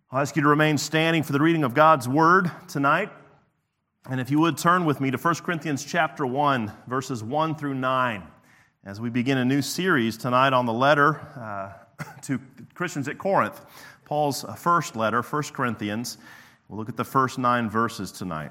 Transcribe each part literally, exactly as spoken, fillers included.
I'll ask you to remain standing for the reading of God's Word tonight. And if you would, turn with me to First Corinthians chapter one, verses one through nine, as we begin a new series tonight on the letter uh, to Christians at Corinth, Paul's first letter, First Corinthians. We'll look at the first nine verses tonight.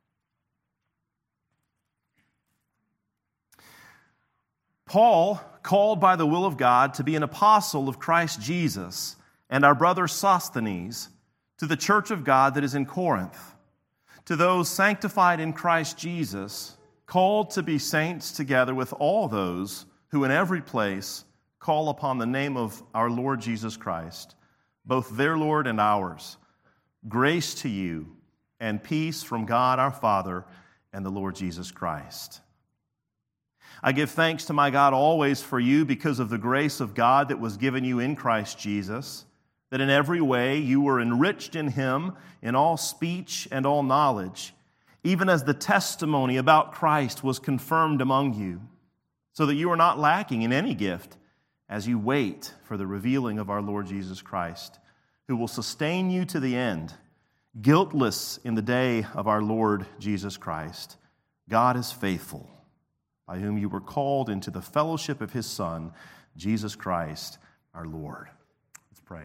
Paul, called by the will of God to be an apostle of Christ Jesus, and our brother Sosthenes, to the church of God that is in Corinth, to those sanctified in Christ Jesus, called to be saints together with all those who in every place call upon the name of our Lord Jesus Christ, both their Lord and ours. Grace to you and peace from God our Father and the Lord Jesus Christ. I give thanks to my God always for you because of the grace of God that was given you in Christ Jesus, that in every way you were enriched in Him in all speech and all knowledge, even as the testimony about Christ was confirmed among you, so that you are not lacking in any gift as you wait for the revealing of our Lord Jesus Christ, who will sustain you to the end, guiltless in the day of our Lord Jesus Christ. God is faithful, by whom you were called into the fellowship of His Son, Jesus Christ, our Lord. Let's pray.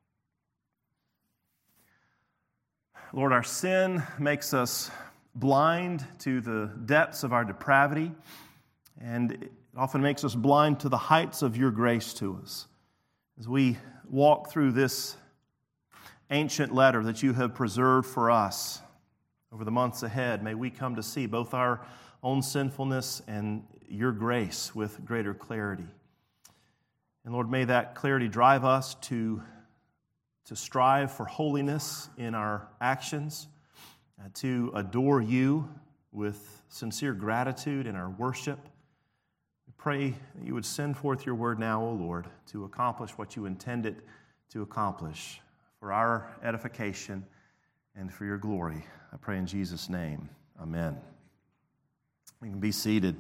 Lord, our sin makes us blind to the depths of our depravity, and it often makes us blind to the heights of your grace to us. As we walk through this ancient letter that you have preserved for us over the months ahead, may we come to see both our own sinfulness and your grace with greater clarity. And Lord, may that clarity drive us to to strive for holiness in our actions, uh, to adore you with sincere gratitude in our worship. We pray that you would send forth your word now, O Lord, to accomplish what you intend it to accomplish for our edification and for your glory. I pray in Jesus' name. Amen. You can be seated.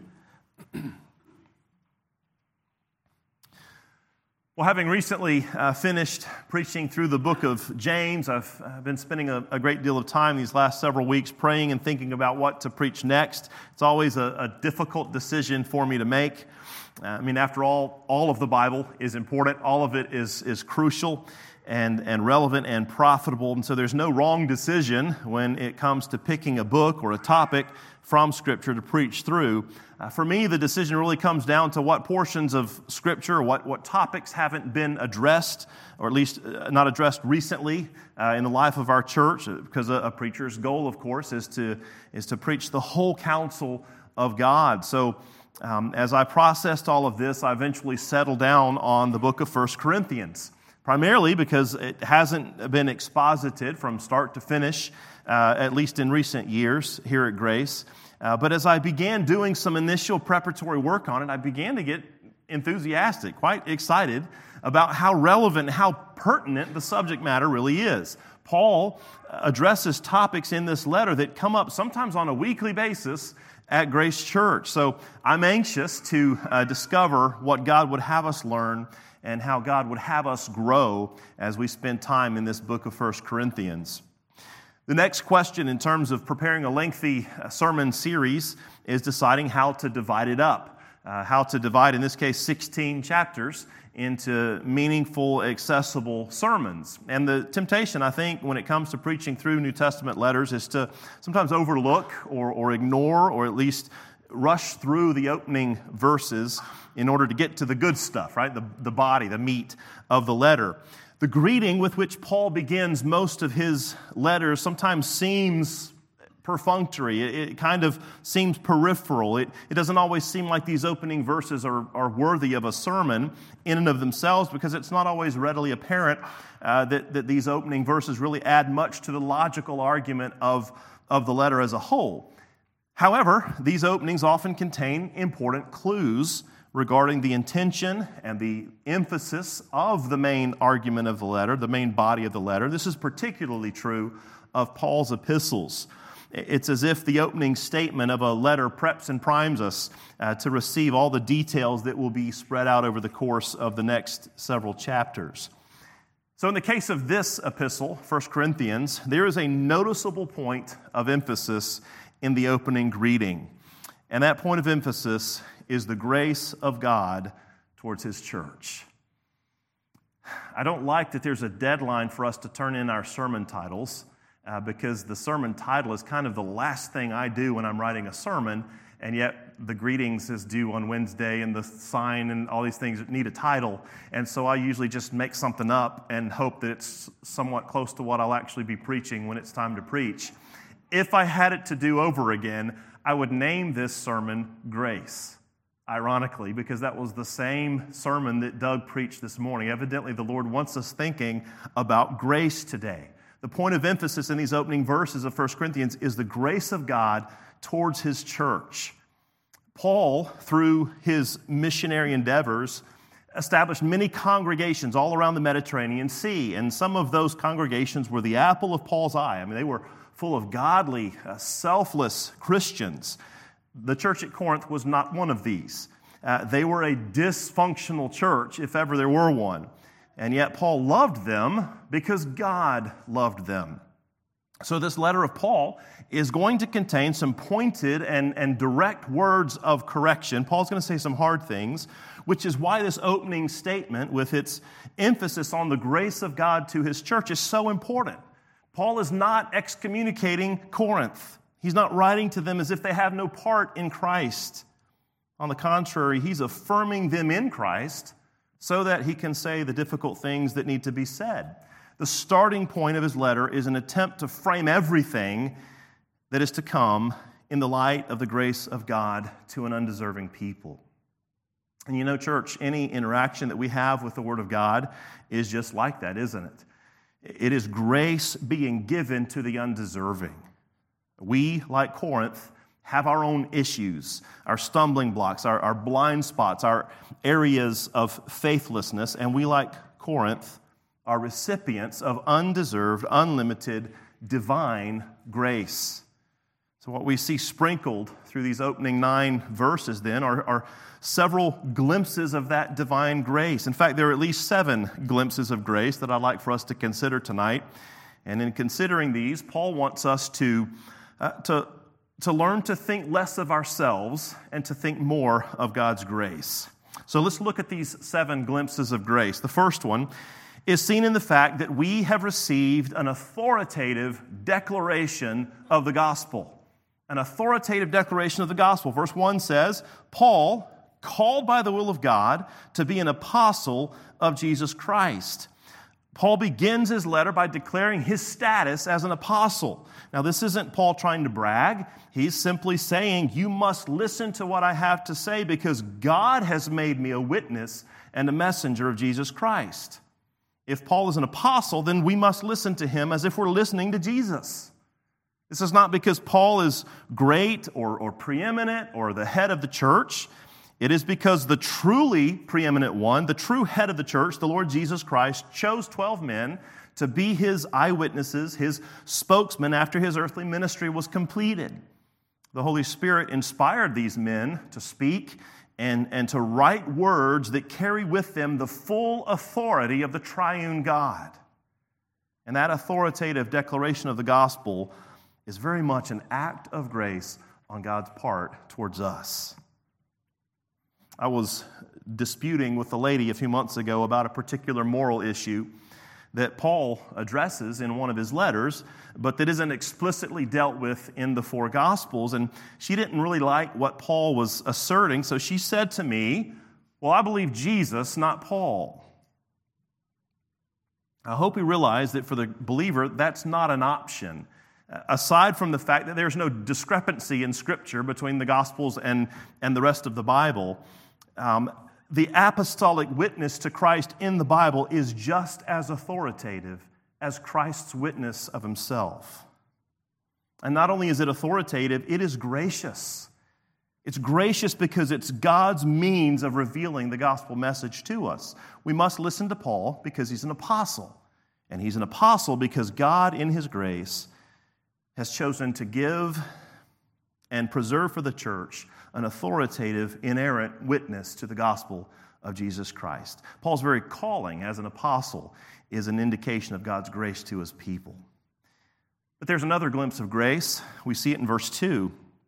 Well, having recently uh, finished preaching through the book of James, I've uh, been spending a, a great deal of time these last several weeks praying and thinking about what to preach next. It's always a, a difficult decision for me to make. Uh, I mean, after all, all of the Bible is important. All of it is, is crucial and, and relevant and profitable. And so there's no wrong decision when it comes to picking a book or a topic from Scripture to preach through. Uh, for me, the decision really comes down to what portions of Scripture, what, what topics haven't been addressed, or at least uh, not addressed recently uh, in the life of our church, because a, a preacher's goal, of course, is to, is to preach the whole counsel of God. So um, as I processed all of this, I eventually settled down on the book of First Corinthians, primarily because it hasn't been exposited from start to finish, uh, at least in recent years here at Grace. Uh, but as I began doing some initial preparatory work on it, I began to get enthusiastic, quite excited about how relevant, how pertinent the subject matter really is. Paul addresses topics in this letter that come up sometimes on a weekly basis at Grace Church. So I'm anxious to uh, discover what God would have us learn and how God would have us grow as we spend time in this book of First Corinthians. The next question in terms of preparing a lengthy sermon series is deciding how to divide it up. Uh, how to divide, in this case, sixteen chapters into meaningful, accessible sermons. And the temptation, I think, when it comes to preaching through New Testament letters is to sometimes overlook or, or ignore or at least rush through the opening verses in order to get to the good stuff, right? The, the body, the meat of the letter. The greeting with which Paul begins most of his letters sometimes seems perfunctory. It, it kind of seems peripheral. It, it doesn't always seem like these opening verses are, are worthy of a sermon in and of themselves because it's not always readily apparent uh, that, that these opening verses really add much to the logical argument of, of the letter as a whole. However, these openings often contain important clues regarding the intention and the emphasis of the main argument of the letter, the main body of the letter. This is particularly true of Paul's epistles. It's as if the opening statement of a letter preps and primes us uh, to receive all the details that will be spread out over the course of the next several chapters. So in the case of this epistle, First Corinthians, there is a noticeable point of emphasis in the opening greeting. And that point of emphasis is the grace of God towards His church. I don't like that there's a deadline for us to turn in our sermon titles uh, because the sermon title is kind of the last thing I do when I'm writing a sermon, and yet the greetings is due on Wednesday and the sign and all these things need a title. And so I usually just make something up and hope that it's somewhat close to what I'll actually be preaching when it's time to preach. If I had it to do over again, I would name this sermon Grace, ironically, because that was the same sermon that Doug preached this morning. Evidently, the Lord wants us thinking about grace today. The point of emphasis in these opening verses of First Corinthians is the grace of God towards His church. Paul, through his missionary endeavors, established many congregations all around the Mediterranean Sea, and some of those congregations were the apple of Paul's eye. I mean, they were full of godly, uh, selfless Christians. The church at Corinth was not one of these. Uh, they were a dysfunctional church, if ever there were one. And yet Paul loved them because God loved them. So this letter of Paul is going to contain some pointed and, and direct words of correction. Paul's going to say some hard things, which is why this opening statement, with its emphasis on the grace of God to His church, is so important. Paul is not excommunicating Corinth. He's not writing to them as if they have no part in Christ. On the contrary, he's affirming them in Christ so that he can say the difficult things that need to be said. The starting point of his letter is an attempt to frame everything that is to come in the light of the grace of God to an undeserving people. And you know, church, any interaction that we have with the Word of God is just like that, isn't it? It is grace being given to the undeserving. We, like Corinth, have our own issues, our stumbling blocks, our, our blind spots, our areas of faithlessness, and we, like Corinth, are recipients of undeserved, unlimited, divine grace. So what we see sprinkled through these opening nine verses then are, are several glimpses of that divine grace. In fact, there are at least seven glimpses of grace that I'd like for us to consider tonight. And in considering these, Paul wants us to, uh, to, to learn to think less of ourselves and to think more of God's grace. So let's look at these seven glimpses of grace. The first one is seen in the fact that we have received an authoritative declaration of the gospel. An authoritative declaration of the gospel. Verse one says, Paul, called by the will of God to be an apostle of Jesus Christ. Paul begins his letter by declaring his status as an apostle. Now, this isn't Paul trying to brag. He's simply saying, you must listen to what I have to say because God has made me a witness and a messenger of Jesus Christ. If Paul is an apostle, then we must listen to him as if we're listening to Jesus. This is not because Paul is great or, or preeminent or the head of the church. It is because the truly preeminent one, the true head of the church, the Lord Jesus Christ, chose twelve men to be his eyewitnesses, his spokesmen after his earthly ministry was completed. The Holy Spirit inspired these men to speak and, and to write words that carry with them the full authority of the triune God. And that authoritative declaration of the gospel is very much an act of grace on God's part towards us. I was disputing with a lady a few months ago about a particular moral issue that Paul addresses in one of his letters, but that isn't explicitly dealt with in the four Gospels. And she didn't really like what Paul was asserting, so she said to me, well, I believe Jesus, not Paul. I hope we realize that for the believer, that's not an option. Aside from the fact that there's no discrepancy in Scripture between the Gospels and, and the rest of the Bible, um, the apostolic witness to Christ in the Bible is just as authoritative as Christ's witness of himself. And not only is it authoritative, it is gracious. It's gracious because it's God's means of revealing the gospel message to us. We must listen to Paul because he's an apostle. And he's an apostle because God, in his grace, has chosen to give and preserve for the church an authoritative, inerrant witness to the gospel of Jesus Christ. Paul's very calling as an apostle is an indication of God's grace to his people. But there's another glimpse of grace. We see it in verse two.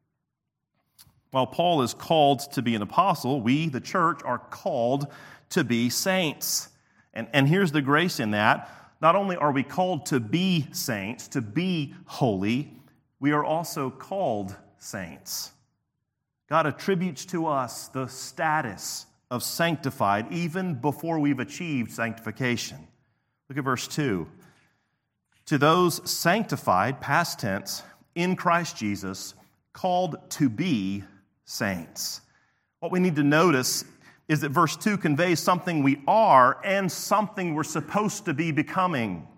While Paul is called to be an apostle, we, the church, are called to be saints. And, and here's the grace in that. Not only are we called to be saints, to be holy, we are also called saints. God attributes to us the status of sanctified even before we've achieved sanctification. Look at verse two. To those sanctified, past tense, in Christ Jesus, called to be saints. What we need to notice is that verse two conveys something we are and something we're supposed to be becoming.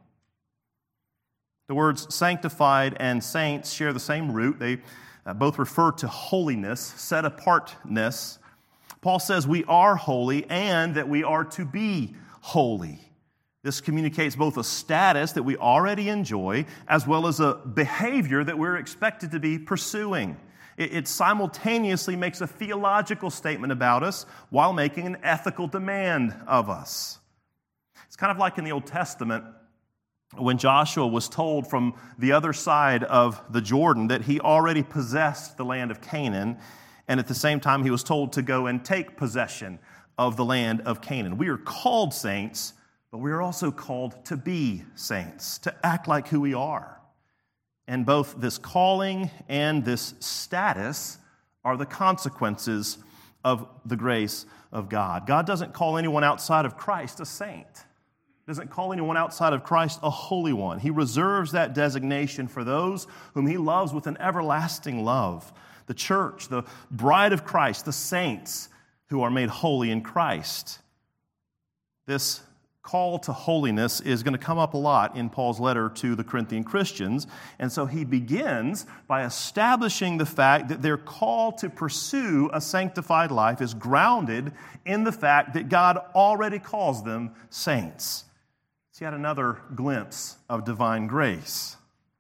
The words sanctified and saints share the same root. They uh, both refer to holiness, set apartness. Paul says we are holy and that we are to be holy. This communicates both a status that we already enjoy as well as a behavior that we're expected to be pursuing. It, it simultaneously makes a theological statement about us while making an ethical demand of us. It's kind of like in the Old Testament when Joshua was told from the other side of the Jordan that he already possessed the land of Canaan, and at the same time he was told to go and take possession of the land of Canaan. We are called saints, but we are also called to be saints, to act like who we are. And both this calling and this status are the consequences of the grace of God. God doesn't call anyone outside of Christ a saint. Doesn't call anyone outside of Christ a holy one. He reserves that designation for those whom he loves with an everlasting love. The church, the bride of Christ, the saints who are made holy in Christ. This call to holiness is going to come up a lot in Paul's letter to the Corinthian Christians. And so he begins by establishing the fact that their call to pursue a sanctified life is grounded in the fact that God already calls them saints. It's yet another glimpse of divine grace.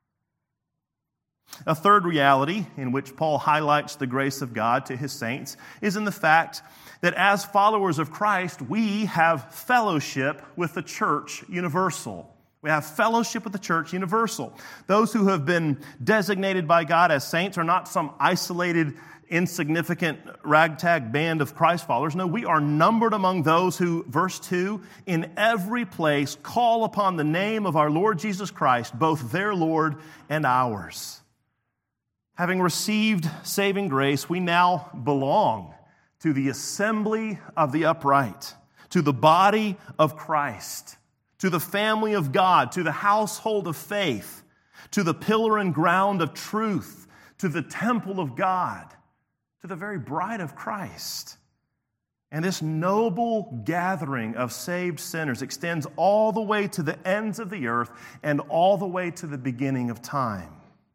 A third reality in which Paul highlights the grace of God to his saints is in the fact that as followers of Christ, we have fellowship with the church universal. We have fellowship with the church universal. Those who have been designated by God as saints are not some isolated, insignificant ragtag band of Christ followers. No, we are numbered among those who, verse two, in every place call upon the name of our Lord Jesus Christ, both their Lord and ours. Having received saving grace, we now belong to the assembly of the upright, to the body of Christ, to the family of God, to the household of faith, to the pillar and ground of truth, to the temple of God, to the very bride of Christ. And this noble gathering of saved sinners extends all the way to the ends of the earth and all the way to the beginning of time.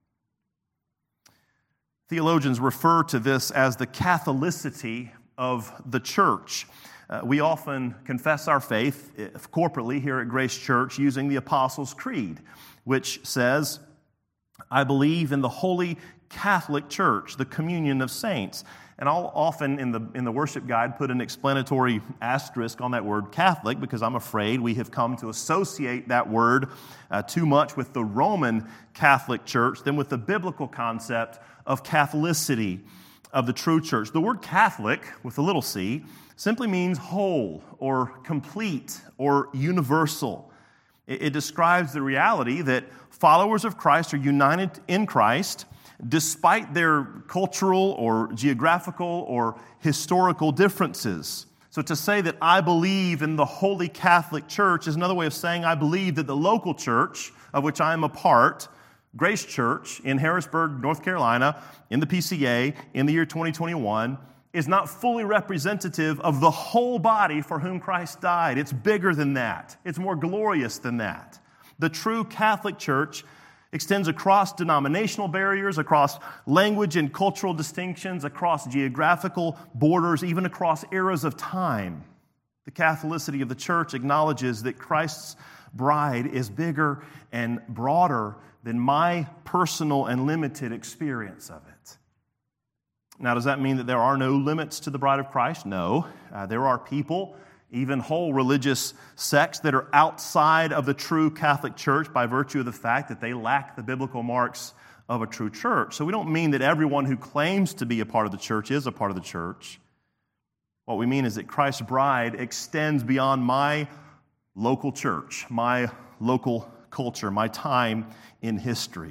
Theologians refer to this as the Catholicity of the church. Uh, we often confess our faith uh, corporately here at Grace Church using the Apostles' Creed, which says, I believe in the Holy Catholic Church, the communion of saints. And I'll often in the in the worship guide put an explanatory asterisk on that word Catholic because I'm afraid we have come to associate that word uh, too much with the Roman Catholic Church than with the biblical concept of Catholicity of the true church. The word Catholic, with a little c, simply means whole or complete or universal. It, it describes the reality that followers of Christ are united in Christ despite their cultural or geographical or historical differences. So to say that I believe in the Holy Catholic Church is another way of saying I believe that the local church of which I am a part, Grace Church in Harrisburg, North Carolina, in the P C A, in the year twenty twenty-one, is not fully representative of the whole body for whom Christ died. It's bigger than that. It's more glorious than that. The true Catholic Church extends across denominational barriers, across language and cultural distinctions, across geographical borders, even across eras of time. The Catholicity of the church acknowledges that Christ's bride is bigger and broader than my personal and limited experience of it. Now, does that mean that there are no limits to the bride of Christ? No. Uh, there are people, even whole religious sects, that are outside of the true Catholic Church by virtue of the fact that they lack the biblical marks of a true church. So we don't mean that everyone who claims to be a part of the church is a part of the church. What we mean is that Christ's bride extends beyond my local church, my local culture, my time in history.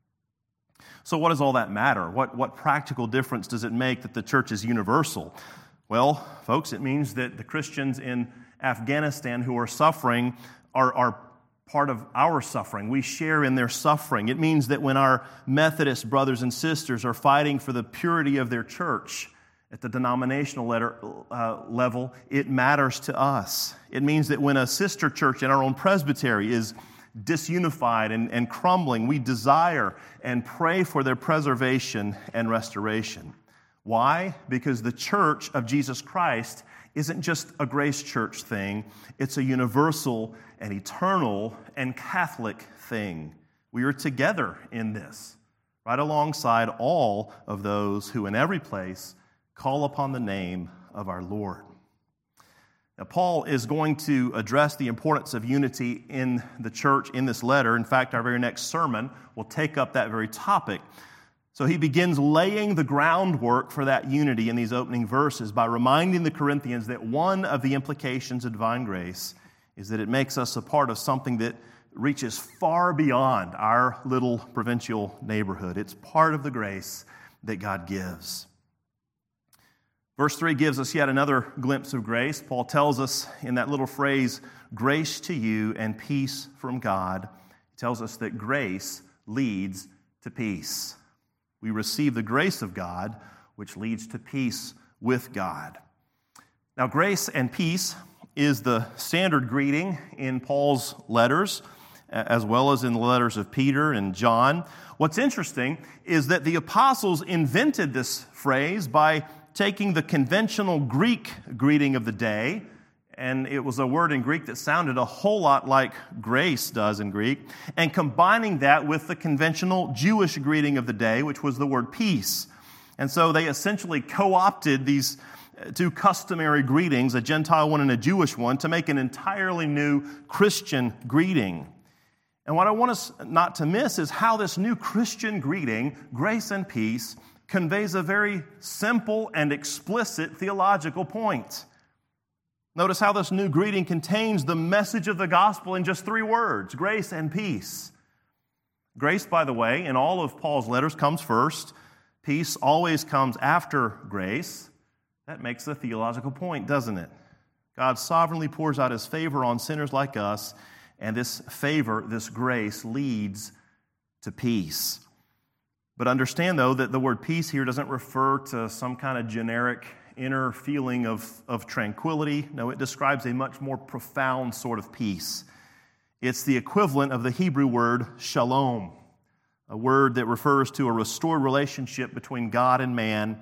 So what does all that matter? What, what practical difference does it make that the church is universal? Well, folks, it means that the Christians in Afghanistan who are suffering are, are part of our suffering. We share in their suffering. It means that when our Methodist brothers and sisters are fighting for the purity of their church at the denominational letter, uh, level, it matters to us. It means that when a sister church in our own presbytery is disunified and, and crumbling, we desire and pray for their preservation and restoration. Why? Because the church of Jesus Christ isn't just a grace church thing, it's a universal and eternal and Catholic thing. We are together in this, right alongside all of those who in every place call upon the name of our Lord. Now, Paul is going to address the importance of unity in the church in this letter. In fact, our very next sermon will take up that very topic. So he begins laying the groundwork for that unity in these opening verses by reminding the Corinthians that one of the implications of divine grace is that it makes us a part of something that reaches far beyond our little provincial neighborhood. It's part of the grace that God gives. Verse three gives us yet another glimpse of grace. Paul tells us in that little phrase, grace to you and peace from God. He tells us that grace leads to peace. We receive the grace of God, which leads to peace with God. Now, grace and peace is the standard greeting in Paul's letters, as well as in the letters of Peter and John. What's interesting is that the apostles invented this phrase by taking the conventional Greek greeting of the day, and it was a word in Greek that sounded a whole lot like grace does in Greek, and combining that with the conventional Jewish greeting of the day, which was the word peace. And so they essentially co-opted these two customary greetings, a Gentile one and a Jewish one, to make an entirely new Christian greeting. And what I want us not to miss is how this new Christian greeting, grace and peace, conveys a very simple and explicit theological point. Notice how this new greeting contains the message of the gospel in just three words, grace and peace. Grace, by the way, in all of Paul's letters comes first. Peace always comes after grace. That makes a theological point, doesn't it? God sovereignly pours out His favor on sinners like us, and this favor, this grace, leads to peace. But understand, though, that the word peace here doesn't refer to some kind of generic inner feeling of, of tranquility. No, it describes a much more profound sort of peace. It's the equivalent of the Hebrew word shalom, a word that refers to a restored relationship between God and man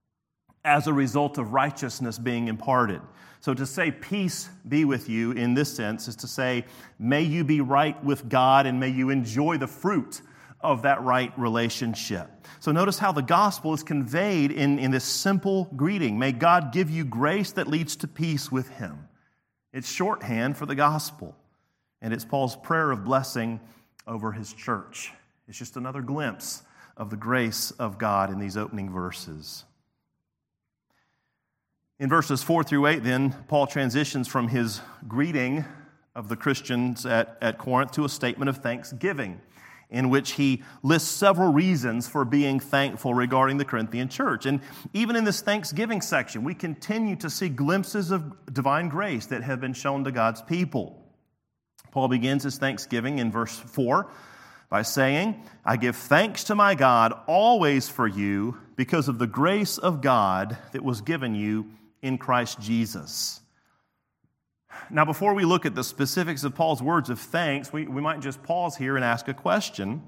as a result of righteousness being imparted. So to say peace be with you in this sense is to say, may you be right with God and may you enjoy the fruit of that right relationship. So notice how the gospel is conveyed in, in this simple greeting. May God give you grace that leads to peace with Him. It's shorthand for the gospel. And it's Paul's prayer of blessing over his church. It's just another glimpse of the grace of God in these opening verses. In verses four through eight, then, Paul transitions from his greeting of the Christians at, at Corinth to a statement of thanksgiving, in which he lists several reasons for being thankful regarding the Corinthian church. And even in this Thanksgiving section, we continue to see glimpses of divine grace that have been shown to God's people. Paul begins his thanksgiving in verse four by saying, I give thanks to my God always for you because of the grace of God that was given you in Christ Jesus. Now, before we look at the specifics of Paul's words of thanks, we, we might just pause here and ask a question.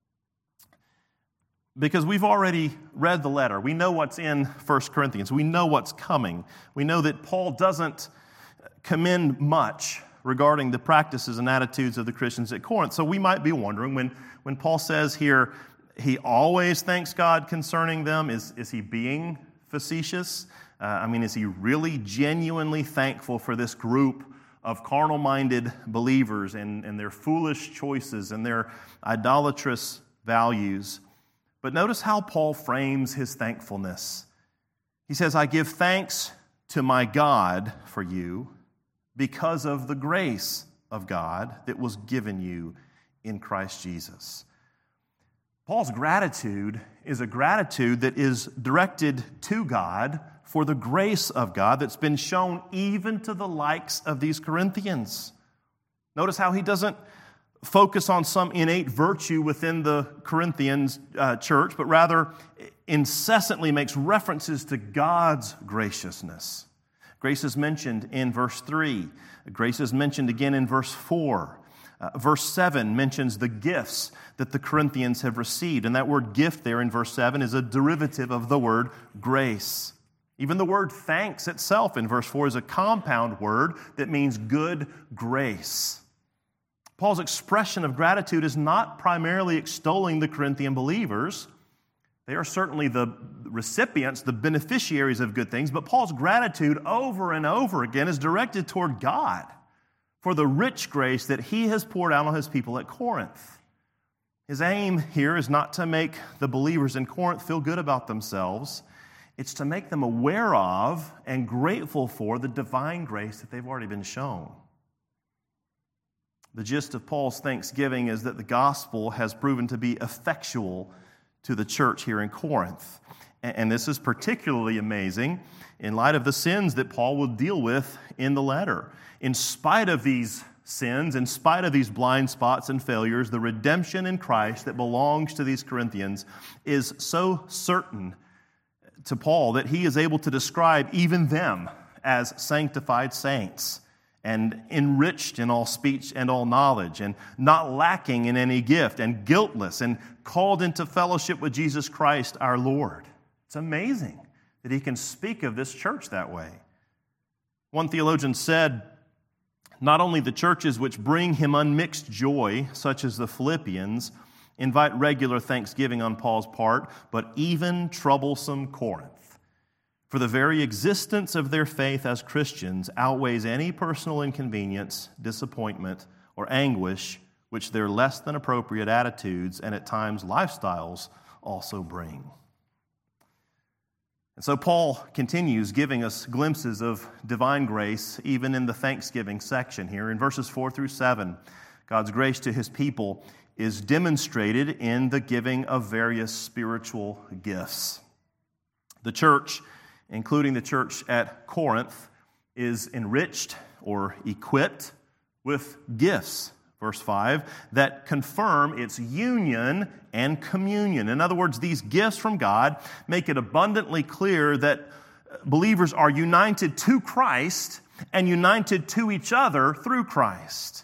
Because we've already read the letter. We know what's in First Corinthians. We know what's coming. We know that Paul doesn't commend much regarding the practices and attitudes of the Christians at Corinth. So we might be wondering, when, when Paul says here, he always thanks God concerning them? Is, is he being facetious? Uh, I mean, is he really genuinely thankful for this group of carnal-minded believers and, and their foolish choices and their idolatrous values? But notice how Paul frames his thankfulness. He says, I give thanks to my God for you because of the grace of God that was given you in Christ Jesus. Paul's gratitude is a gratitude that is directed to God for the grace of God that's been shown even to the likes of these Corinthians. Notice how he doesn't focus on some innate virtue within the Corinthians uh, church, but rather incessantly makes references to God's graciousness. Grace is mentioned in verse three. Grace is mentioned again in verse four. Uh, verse seven mentions the gifts that the Corinthians have received. And that word gift there in verse seven is a derivative of the word grace. Even the word thanks itself in verse four is a compound word that means good grace. Paul's expression of gratitude is not primarily extolling the Corinthian believers. They are certainly the recipients, the beneficiaries of good things, but Paul's gratitude over and over again is directed toward God for the rich grace that he has poured out on his people at Corinth. His aim here is not to make the believers in Corinth feel good about themselves. It's to make them aware of and grateful for the divine grace that they've already been shown. The gist of Paul's thanksgiving is that the gospel has proven to be effectual to the church here in Corinth. And this is particularly amazing in light of the sins that Paul will deal with in the letter. In spite of these sins, in spite of these blind spots and failures, the redemption in Christ that belongs to these Corinthians is so certain to Paul that he is able to describe even them as sanctified saints and enriched in all speech and all knowledge and not lacking in any gift and guiltless and called into fellowship with Jesus Christ our Lord. It's amazing that he can speak of this church that way. One theologian said, not only the churches which bring him unmixed joy, such as the Philippians, invite regular thanksgiving on Paul's part, but even troublesome Corinth. For the very existence of their faith as Christians outweighs any personal inconvenience, disappointment, or anguish which their less than appropriate attitudes and at times lifestyles also bring. And so Paul continues giving us glimpses of divine grace even in the Thanksgiving section here. In verses four through seven, God's grace to his people is demonstrated in the giving of various spiritual gifts. The church, including the church at Corinth, is enriched or equipped with gifts, verse five, that confirm its union and communion. In other words, these gifts from God make it abundantly clear that believers are united to Christ and united to each other through Christ.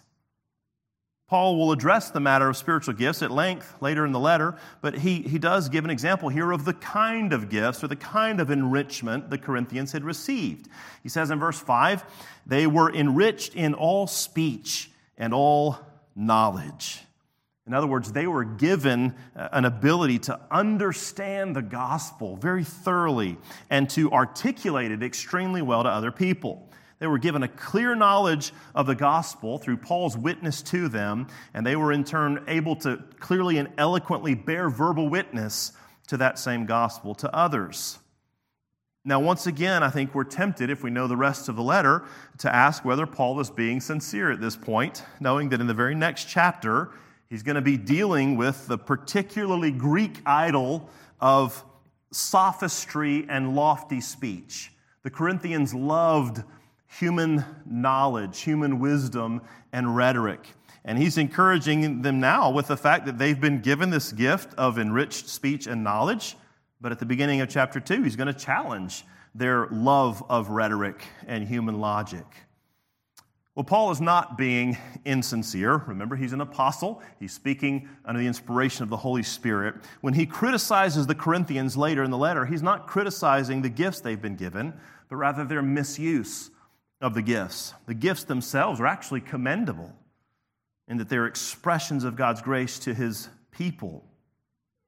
Paul will address the matter of spiritual gifts at length later in the letter, but he, he does give an example here of the kind of gifts or the kind of enrichment the Corinthians had received. He says in verse five, they were enriched in all speech and all knowledge. In other words, they were given an ability to understand the gospel very thoroughly and to articulate it extremely well to other people. They were given a clear knowledge of the gospel through Paul's witness to them, and they were in turn able to clearly and eloquently bear verbal witness to that same gospel to others. Now, once again, I think we're tempted, if we know the rest of the letter, to ask whether Paul is being sincere at this point, knowing that in the very next chapter, he's going to be dealing with the particularly Greek idol of sophistry and lofty speech. The Corinthians loved human knowledge, human wisdom, and rhetoric. And he's encouraging them now with the fact that they've been given this gift of enriched speech and knowledge. But at the beginning of chapter two, he's going to challenge their love of rhetoric and human logic. Well, Paul is not being insincere. Remember, he's an apostle. He's speaking under the inspiration of the Holy Spirit. When he criticizes the Corinthians later in the letter, he's not criticizing the gifts they've been given, but rather their misuse of the gifts. The gifts themselves are actually commendable in that they're expressions of God's grace to his people.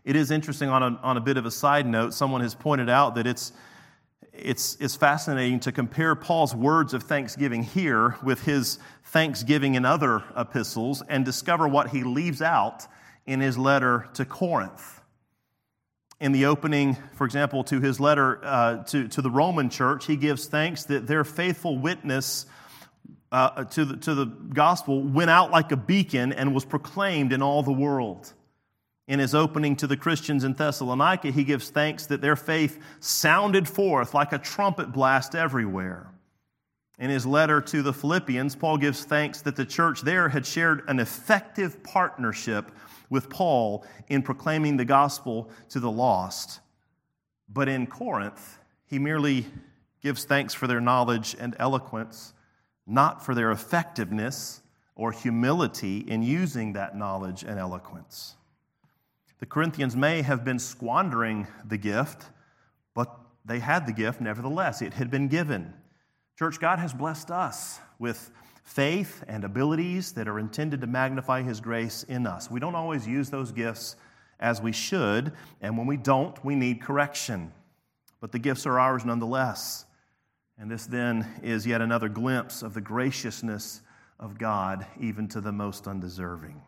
It is interesting, on a, on a bit of a side note, someone has pointed out that it's, it's, it's fascinating to compare Paul's words of thanksgiving here with his thanksgiving in other epistles and discover what he leaves out in his letter to Corinth. In the opening, for example, to his letter uh, to, to the Roman church, he gives thanks that their faithful witness uh, to, the, to the gospel went out like a beacon and was proclaimed in all the world. In his opening to the Christians in Thessalonica, he gives thanks that their faith sounded forth like a trumpet blast everywhere. In his letter to the Philippians, Paul gives thanks that the church there had shared an effective partnership with Paul in proclaiming the gospel to the lost. But in Corinth, he merely gives thanks for their knowledge and eloquence, not for their effectiveness or humility in using that knowledge and eloquence. The Corinthians may have been squandering the gift, but they had the gift nevertheless. It had been given. Church, God has blessed us with faith and abilities that are intended to magnify His grace in us. We don't always use those gifts as we should, and when we don't, we need correction. But the gifts are ours nonetheless. And this then is yet another glimpse of the graciousness of God, even to the most undeserving.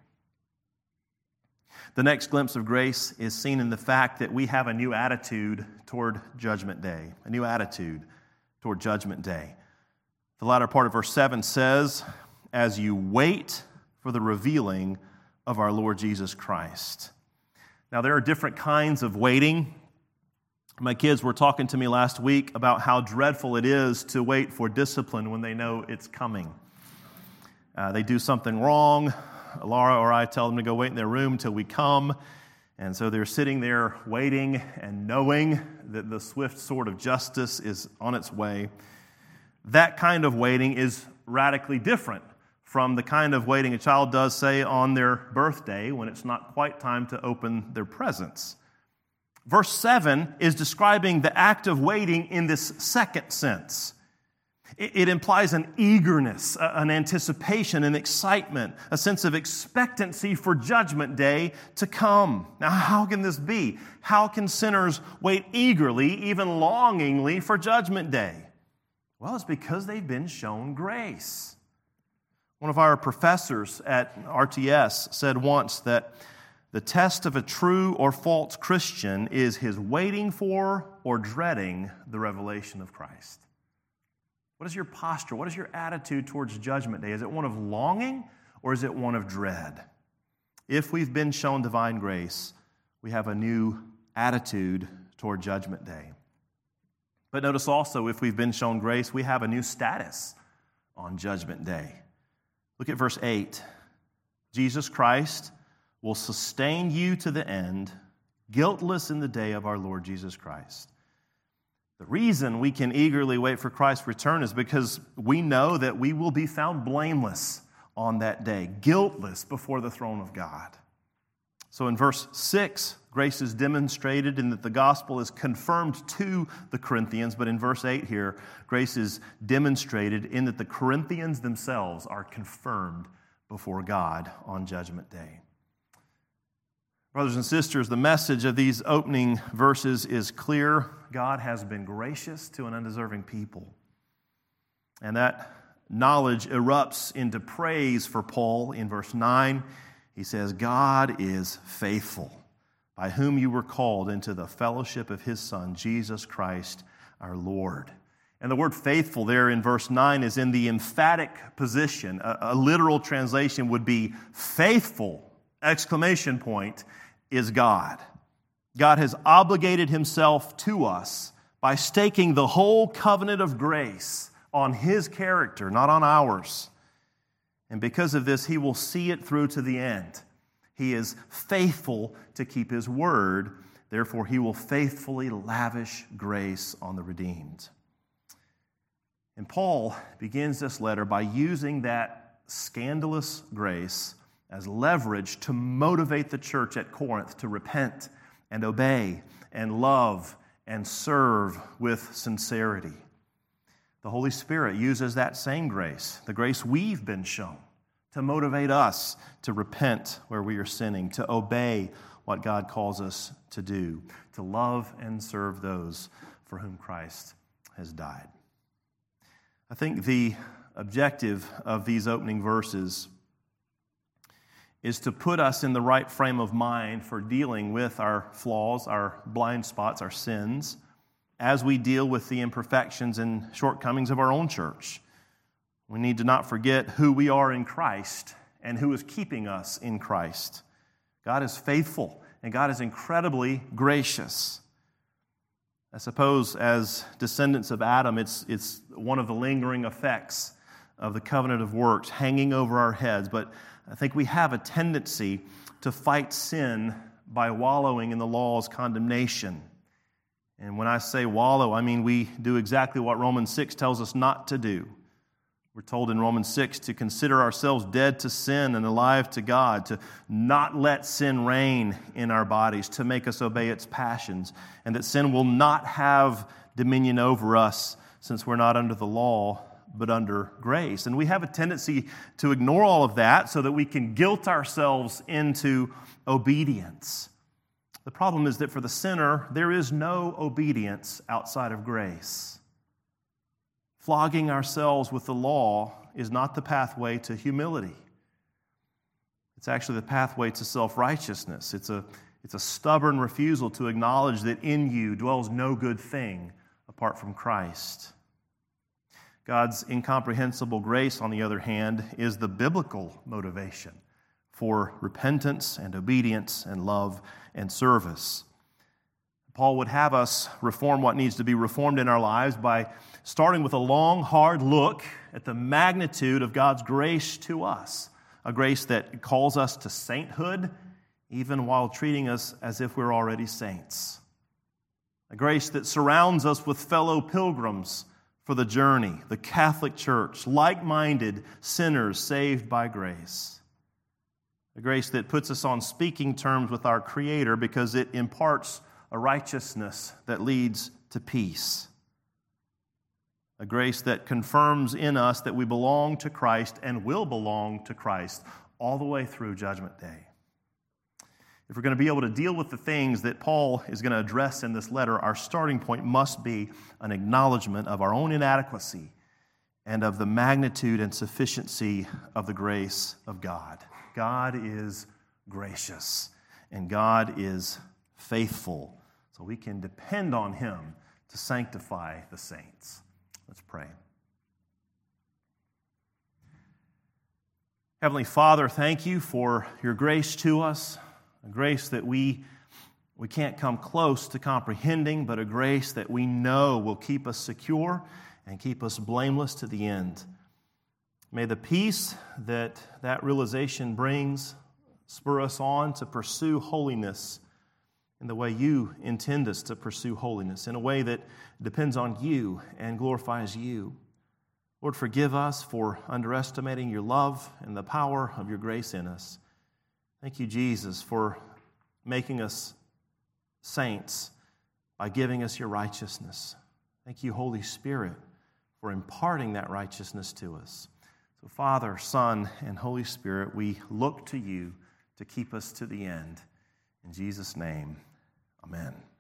The next glimpse of grace is seen in the fact that we have a new attitude toward Judgment Day, a new attitude toward Judgment Day. The latter part of verse seven says, as you wait for the revealing of our Lord Jesus Christ. Now, there are different kinds of waiting. My kids were talking to me last week about how dreadful it is to wait for discipline when they know it's coming. Uh, they do something wrong. Laura or I tell them to go wait in their room till we come. And so they're sitting there waiting and knowing that the swift sword of justice is on its way. That kind of waiting is radically different from the kind of waiting a child does, say, on their birthday when it's not quite time to open their presents. Verse seven is describing the act of waiting in this second sense. It implies an eagerness, an anticipation, an excitement, a sense of expectancy for Judgment Day to come. Now, how can this be? How can sinners wait eagerly, even longingly, for Judgment Day? Well, it's because they've been shown grace. One of our professors at R T S said once that the test of a true or false Christian is his waiting for or dreading the revelation of Christ. What is your posture? What is your attitude towards Judgment Day? Is it one of longing or is it one of dread? If we've been shown divine grace, we have a new attitude toward Judgment Day. But notice also, if we've been shown grace, we have a new status on Judgment Day. Look at verse eight. Jesus Christ will sustain you to the end, guiltless in the day of our Lord Jesus Christ. The reason we can eagerly wait for Christ's return is because we know that we will be found blameless on that day, guiltless before the throne of God. So in verse six, grace is demonstrated in that the gospel is confirmed to the Corinthians, but in verse eight here, grace is demonstrated in that the Corinthians themselves are confirmed before God on Judgment Day. Brothers and sisters, the message of these opening verses is clear. God has been gracious to an undeserving people. And that knowledge erupts into praise for Paul in verse nine. He says, God is faithful, by whom you were called into the fellowship of His Son, Jesus Christ our Lord. And the word faithful there in verse nine is in the emphatic position. A, a literal translation would be faithful, exclamation point, is God. God has obligated Himself to us by staking the whole covenant of grace on His character, not on ours. And because of this, He will see it through to the end. He is faithful to keep His word. Therefore, He will faithfully lavish grace on the redeemed. And Paul begins this letter by using that scandalous grace as leverage to motivate the church at Corinth to repent and obey and love and serve with sincerity. The Holy Spirit uses that same grace, the grace we've been shown, to motivate us to repent where we are sinning, to obey what God calls us to do, to love and serve those for whom Christ has died. I think the objective of these opening verses is to put us in the right frame of mind for dealing with our flaws, our blind spots, our sins, as we deal with the imperfections and shortcomings of our own church. We need to not forget who we are in Christ and who is keeping us in Christ. God is faithful, and God is incredibly gracious. I suppose as descendants of Adam, it's, it's one of the lingering effects of the covenant of works hanging over our heads. But I think we have a tendency to fight sin by wallowing in the law's condemnation. And when I say wallow, I mean we do exactly what Romans six tells us not to do. We're told in Romans six to consider ourselves dead to sin and alive to God, to not let sin reign in our bodies, to make us obey its passions, and that sin will not have dominion over us since we're not under the law, but under grace. And we have a tendency to ignore all of that so that we can guilt ourselves into obedience. The problem is that for the sinner, there is no obedience outside of grace. Flogging ourselves with the law is not the pathway to humility. It's actually the pathway to self-righteousness. It's a, it's a stubborn refusal to acknowledge that in you dwells no good thing apart from Christ. God's incomprehensible grace, on the other hand, is the biblical motivation for repentance and obedience and love and service. Paul would have us reform what needs to be reformed in our lives by starting with a long, hard look at the magnitude of God's grace to us, a grace that calls us to sainthood, even while treating us as if we're already saints. A grace that surrounds us with fellow pilgrims for the journey, the Catholic Church, like-minded sinners saved by grace. A grace that puts us on speaking terms with our Creator because it imparts a righteousness that leads to peace. A grace that confirms in us that we belong to Christ and will belong to Christ all the way through Judgment Day. If we're going to be able to deal with the things that Paul is going to address in this letter, our starting point must be an acknowledgement of our own inadequacy and of the magnitude and sufficiency of the grace of God. God is gracious, and God is faithful, so we can depend on Him to sanctify the saints. Let's pray. Heavenly Father, thank you for your grace to us, a grace that we, we can't come close to comprehending, but a grace that we know will keep us secure and keep us blameless to the end. May the peace that that realization brings spur us on to pursue holiness in the way you intend us to pursue holiness, in a way that depends on you and glorifies you. Lord, forgive us for underestimating your love and the power of your grace in us. Thank you, Jesus, for making us saints by giving us your righteousness. Thank you, Holy Spirit, for imparting that righteousness to us. So, Father, Son, and Holy Spirit, we look to you to keep us to the end. In Jesus' name, amen.